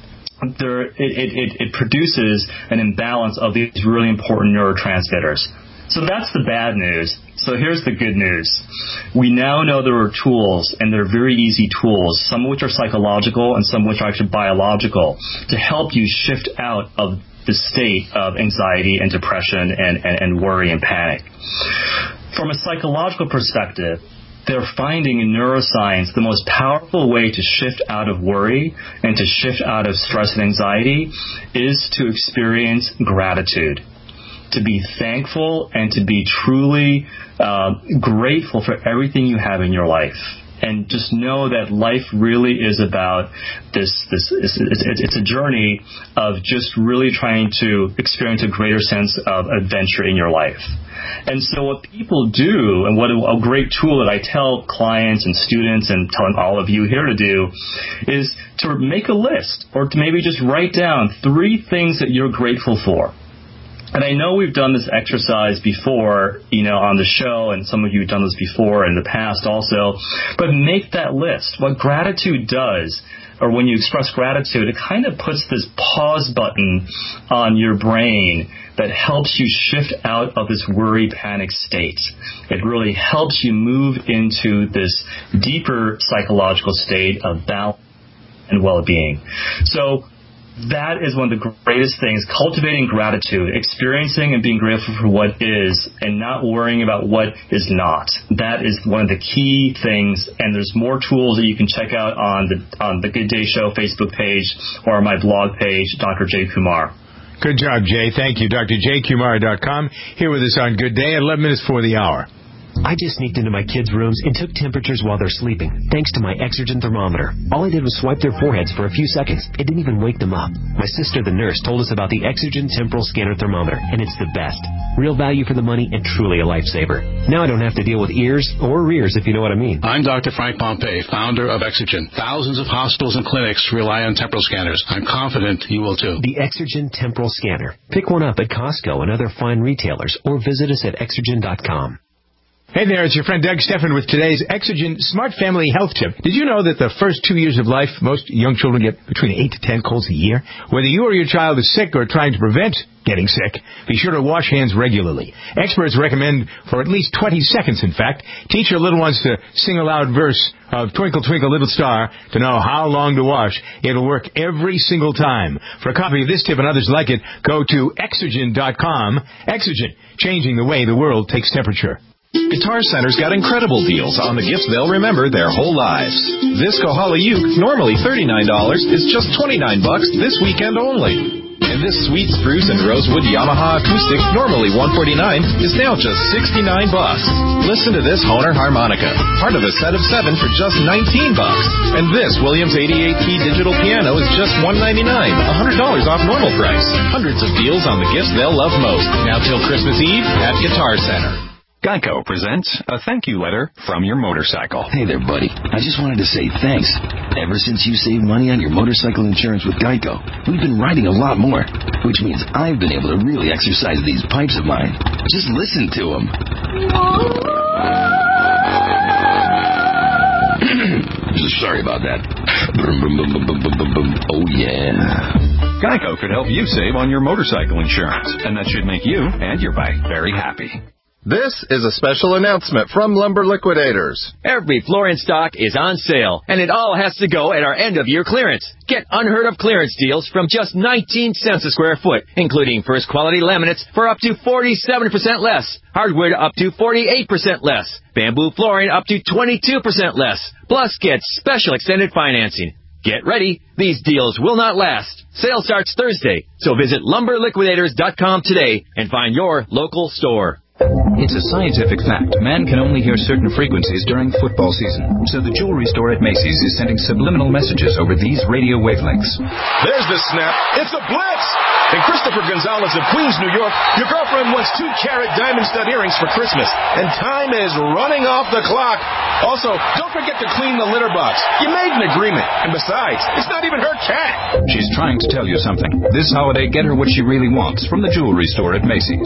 There, it, it, it produces an imbalance of these really important neurotransmitters. So that's the bad news. So here's the good news. We now know there are tools, and they're very easy tools, some of which are psychological and some of which are actually biological, to help you shift out of the state of anxiety and depression and, and, and worry and panic. From a psychological perspective, they're finding in neuroscience the most powerful way to shift out of worry and to shift out of stress and anxiety is to experience gratitude, to be thankful and to be truly uh, grateful for everything you have in your life. And just know that life really is about this, this it's, it's, it's a journey of just really trying to experience a greater sense of adventure in your life. And so what people do, and what a, a great tool that I tell clients and students and telling all of you here to do, is to make a list or to maybe just write down three things that you're grateful for. And I know we've done this exercise before, you know, on the show, and some of you have done this before in the past also, but make that list. What gratitude does, or when you express gratitude, it kind of puts this pause button on your brain that helps you shift out of this worry panic state. It really helps you move into this deeper psychological state of balance and well-being. So that is one of the greatest things, cultivating gratitude, experiencing and being grateful for what is and not worrying about what is not. That is one of the key things, and there's more tools that you can check out on the on the Good Day Show Facebook page or my blog page, Doctor Jay Kumar. Good job, Jay. Thank you. Dr Jay Kumar dot com, here with us on Good Day at eleven minutes for the hour. I just sneaked into my kids' rooms and took temperatures while they're sleeping, thanks to my Exergen thermometer. All I did was swipe their foreheads for a few seconds. It didn't even wake them up. My sister, the nurse, told us about the Exergen Temporal Scanner Thermometer, and it's the best. Real value for the money and truly a lifesaver. Now I don't have to deal with ears or rears, if you know what I mean. I'm Doctor Frank Pompey, founder of Exergen. Thousands of hospitals and clinics rely on temporal scanners. I'm confident you will too. The Exergen Temporal Scanner. Pick one up at Costco and other fine retailers, or visit us at exergen dot com. Hey there, it's your friend Doug Steffen with today's Exergen Smart Family Health Tip. Did you know that the first two years of life, most young children get between eight to ten colds a year? Whether you or your child is sick or trying to prevent getting sick, be sure to wash hands regularly. Experts recommend for at least twenty seconds, in fact. Teach your little ones to sing a loud verse of Twinkle, Twinkle, Little Star to know how long to wash. It'll work every single time. For a copy of this tip and others like it, go to exergen dot com. Exergen, changing the way the world takes temperature. Guitar Center's got incredible deals on the gifts they'll remember their whole lives. This Kohala uke, normally thirty-nine dollars, is just twenty-nine bucks this weekend only. And this sweet spruce and rosewood Yamaha acoustic, normally one forty-nine, is now just sixty-nine bucks. Listen to this Hohner harmonica, part of a set of seven for just nineteen bucks. And this Williams eighty-eight key digital piano is just one ninety-nine, one hundred dollars off normal price. Hundreds of deals on the gifts they'll love most. Now till Christmas Eve at Guitar Center. Geico presents a thank you letter from your motorcycle. Hey there, buddy. I just wanted to say thanks. Ever since you saved money on your motorcycle insurance with Geico, we've been riding a lot more, which means I've been able to really exercise these pipes of mine. Just listen to them. Sorry about that. Oh, yeah. Geico could help you save on your motorcycle insurance, and that should make you and your bike very happy. This is a special announcement from Lumber Liquidators. Every flooring stock is on sale, and it all has to go at our end-of-year clearance. Get unheard-of clearance deals from just nineteen cents a square foot, including first-quality laminates for up to forty-seven percent less, hardwood up to forty-eight percent less, bamboo flooring up to twenty-two percent less. Plus, get special extended financing. Get ready. These deals will not last. Sale starts Thursday, so visit lumber liquidators dot com today and find your local store. It's a scientific fact. Man can only hear certain frequencies during football season. So the jewelry store at Macy's is sending subliminal messages over these radio wavelengths. There's the snap. It's a blitz! And Christopher Gonzalez of Queens, New York, your girlfriend wants two carat diamond stud earrings for Christmas. And time is running off the clock. Also, don't forget to clean the litter box. You made an agreement. And besides, it's not even her cat. She's trying to tell you something. This holiday, get her what she really wants from the jewelry store at Macy's.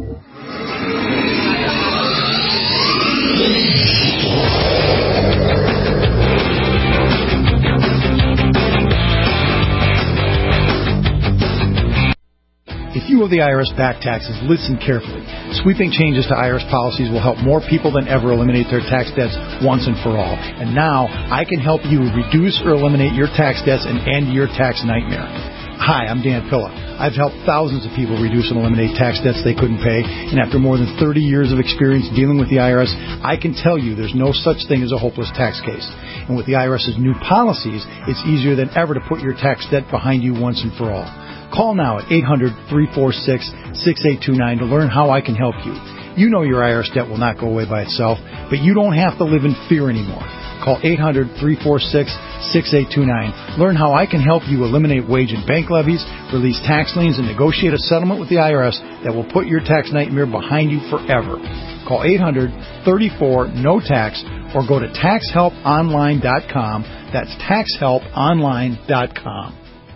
If you owe the I R S back taxes, listen carefully. Sweeping changes to I R S policies will help more people than ever eliminate their tax debts once and for all. And now, I can help you reduce or eliminate your tax debts and end your tax nightmare. Hi, I'm Dan Pilla. I've helped thousands of people reduce and eliminate tax debts they couldn't pay, and after more than thirty years of experience dealing with the I R S, I can tell you there's no such thing as a hopeless tax case. And with the IRS's new policies, it's easier than ever to put your tax debt behind you once and for all. Call now at eight hundred, three four six, six eight two nine to learn how I can help you. You know your I R S debt will not go away by itself, but you don't have to live in fear anymore. Call eight hundred, three four six, six eight two nine. Learn how I can help you eliminate wage and bank levies, release tax liens, and negotiate a settlement with the I R S that will put your tax nightmare behind you forever. Call eight hundred, three four, N O tax or go to tax help online dot com. That's tax help online dot com.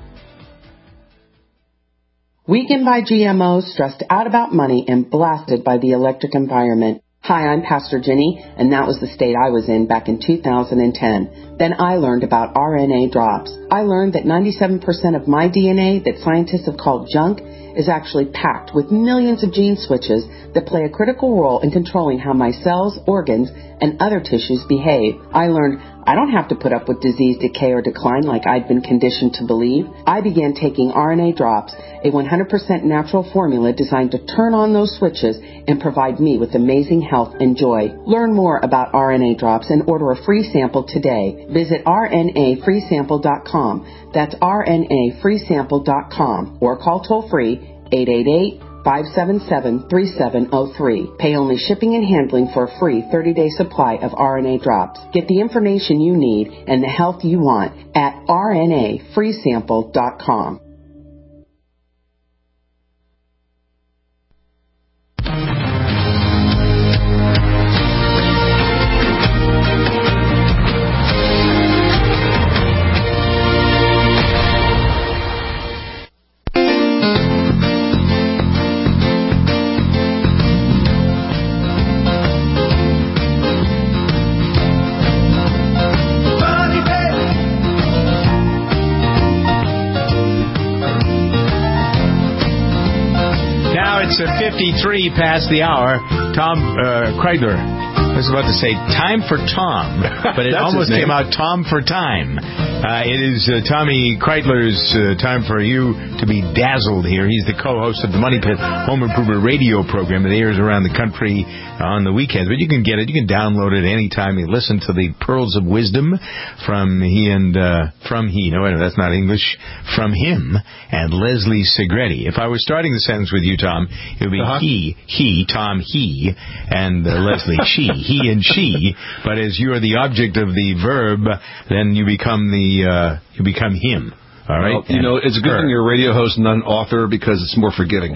Weakened by G M Os, stressed out about money, and blasted by the electric environment. Hi, I'm Pastor Jenny, and that was the state I was in back in two thousand ten. Then I learned about R N A drops. I learned that ninety-seven percent of my D N A that scientists have called junk is actually packed with millions of gene switches that play a critical role in controlling how my cells, organs, and other tissues behave. I learned I don't have to put up with disease, decay, or decline like I'd been conditioned to believe. I began taking R N A drops, a one hundred percent natural formula designed to turn on those switches and provide me with amazing health and joy. Learn more about R N A drops and order a free sample today. Visit R N A free sample dot com. That's R N A free sample dot com or call toll free eight eight eight, five seven seven, three seven zero three. Pay only shipping and handling for a free thirty-day supply of R N A drops. Get the information you need and the health you want at R N A free sample dot com. It's a fifty-three past the hour. Tom uh, Kreidler. I was about to say time for Tom, but it almost came out Tom for time. Uh, it is uh, Tommy Kreidler's uh, time for you to be dazzled here. He's the co-host of the Money Pit Home Improvement radio program that airs around the country on the weekends. But you can get it. You can download it anytime you listen to the Pearls of Wisdom from he and uh, from he. No, wait, that's not English. From him and Leslie Segretti. If I were starting the sentence with you, Tom, it would be uh-huh. he, he, Tom, he, and uh, Leslie, she. He and she, but as you are the object of the verb, then you become the uh, you become him. All right. Well, you and know, it's a good her. thing you're a radio host, not an author, because it's more forgiving.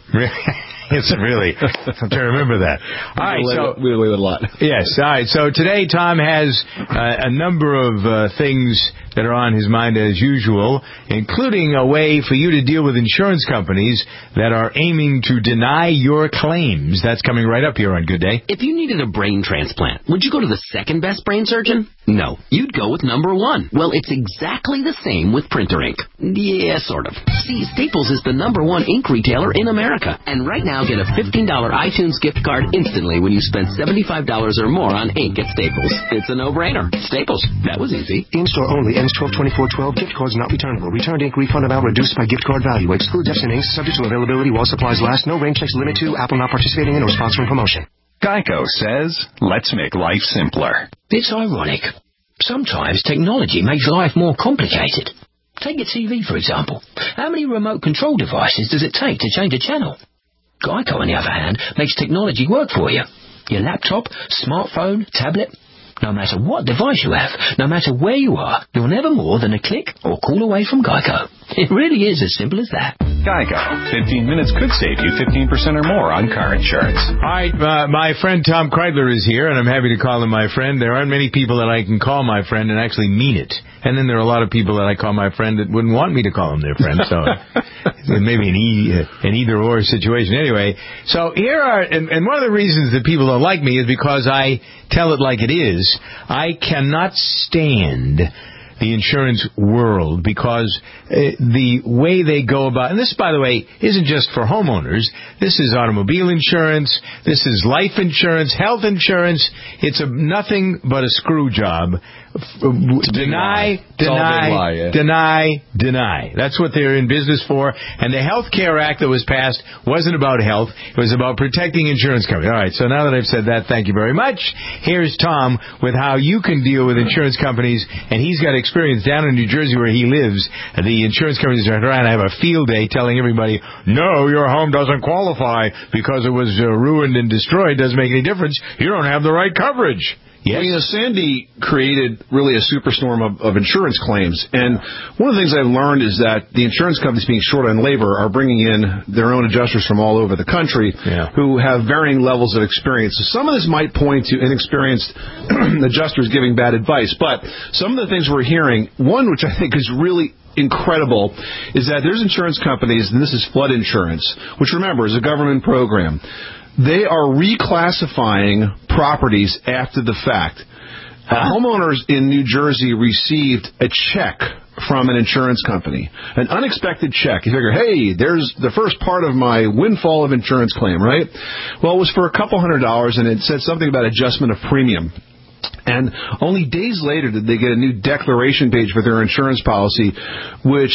It's really. I'm trying to remember that. All right, so we away with a lot. Yes. All right. So today, Tom has uh, a number of uh, things that are on his mind as usual, including a way for you to deal with insurance companies that are aiming to deny your claims. That's coming right up here on Good Day. If you needed a brain transplant, would you go to the second best brain surgeon? No, you'd go with number one. Well, it's exactly the same with printer ink. Yeah, sort of. See, Staples is the number one ink retailer in America. And right now, get a fifteen dollars iTunes gift card instantly when you spend seventy-five dollars or more on ink at Staples. It's a no-brainer. Staples. That was easy. In-store only. Ends twelve twenty-four twelve. Gift cards not returnable. Returned ink refund amount reduced by gift card value. Excludes Epson inks. Subject to availability while supplies last. No rain checks limit to. Apple not participating in or sponsoring promotion. Geico says, let's make life simpler. It's ironic. Sometimes technology makes life more complicated. Take your T V, for example. How many remote control devices does it take to change a channel? Geico, on the other hand, makes technology work for you. Your laptop, smartphone, tablet, no matter what device you have, no matter where you are, you're never more than a click or call away from Geico. It really is as simple as that. Geico. fifteen minutes could save you fifteen percent or more on car insurance. All right, uh, my friend Tom Kreidler is here, and I'm happy to call him my friend. There aren't many people that I can call my friend and actually mean it. And then there are a lot of people that I call my friend that wouldn't want me to call them their friend. So maybe an, e, uh, an either-or situation. Anyway, so here are, and, and one of the reasons that people don't like me is because I tell it like it is. I cannot stand the insurance world because uh, the way they go about, and this, by the way, isn't just for homeowners. This is automobile insurance. This is life insurance, health insurance. It's a, nothing but a screw job. Deny, deny, lie, yeah. deny, deny. That's what they're in business for. And the Health Care Act that was passed wasn't about health. It was about protecting insurance companies. All right, so now that I've said that, thank you very much. Here's Tom with how you can deal with insurance companies. And he's got experience down in New Jersey where he lives. The insurance companies are trying to have a field day telling everybody, no, your home doesn't qualify because it was uh, ruined and destroyed. Doesn't make any difference. You don't have the right coverage. Yes. Well, you know, Sandy created really a superstorm of, of insurance claims. And one of the things I've learned is that the insurance companies being short on labor are bringing in their own adjusters from all over the country yeah. who have varying levels of experience. So some of this might point to inexperienced adjusters giving bad advice. But some of the things we're hearing, one which I think is really incredible, is that there's insurance companies, and this is flood insurance, which, remember, is a government program. They are reclassifying properties after the fact. Uh, homeowners in New Jersey received a check from an insurance company, an unexpected check. You figure, hey, there's the first part of my windfall of insurance claim, right? Well, it was for a couple hundred dollars, and it said something about adjustment of premium. And only days later did they get a new declaration page for their insurance policy, which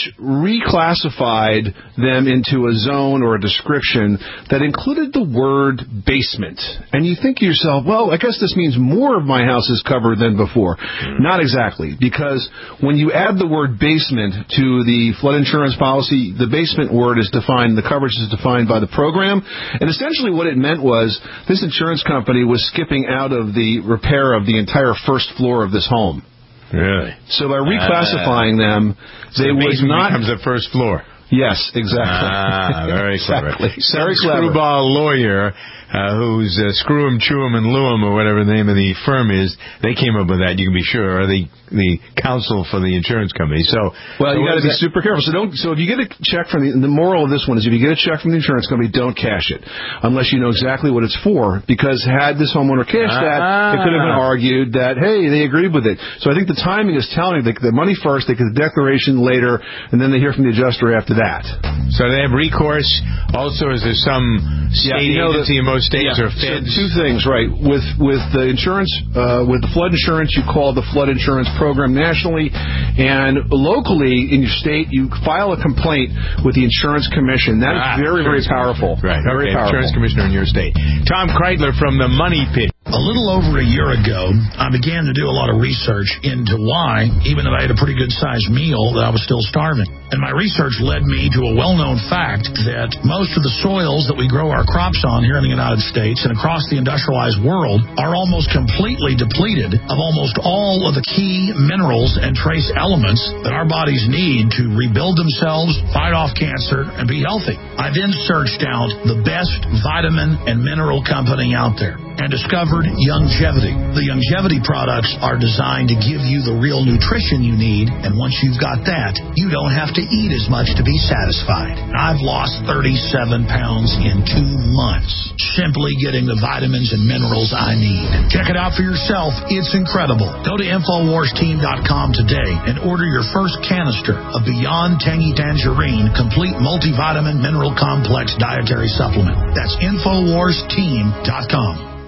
reclassified them into a zone or a description that included the word basement. And you think to yourself, well, I guess this means more of my house is covered than before. Mm. Not exactly, because when you add the word basement to the flood insurance policy, the basement word is defined, the coverage is defined by the program. And essentially what it meant was this insurance company was skipping out of the repair of the entire first floor of this home. Really? So by reclassifying uh, them, so they the would not becomes the first floor. Yes, exactly. Ah, very exactly. clever. Some Very clever. screwball lawyer uh, who's uh, Screw 'em, Chew 'em, and Lou 'em, or whatever the name of the firm is, they came up with that, you can be sure, or the the counsel for the insurance company. So, well, so you got to be that? super careful. So don't. So if you get a check from the, the moral of this one is if you get a check from the insurance company, don't cash it unless you know exactly what it's for. Because had this homeowner cashed ah. that, it could have been argued that hey, they agreed with it. So I think the timing is telling. They get the money first, they get the declaration later, and then they hear from the adjuster after that. So they have recourse. Also, is there some state yeah, you know agency in most states yeah, or feds? So two things, right? With with the insurance, uh, with the flood insurance, you call the flood insurance program nationally, and locally in your state, you file a complaint with the insurance commission. That ah, is very, very powerful. Right, very okay, powerful. Insurance commissioner in your state. Tom Kreidler from the Money Pit. A little over a year ago, I began to do a lot of research into why, even though I had a pretty good-sized meal, that I was still starving. And my research led me to a well-known fact that most of the soils that we grow our crops on here in the United States and across the industrialized world are almost completely depleted of almost all of the key minerals and trace elements that our bodies need to rebuild themselves, fight off cancer, and be healthy. I then searched out the best vitamin and mineral company out there and discovered Youngevity. The Youngevity products are designed to give you the real nutrition you need, and once you've got that, you don't have to eat as much to be satisfied. I've lost thirty-seven pounds in two months, simply getting the vitamins and minerals I need. Check it out for yourself. It's incredible. Go to Infowars Team dot com today and order your first canister of Beyond Tangy Tangerine Complete Multivitamin Mineral Complex Dietary Supplement. That's Infowars Team dot com.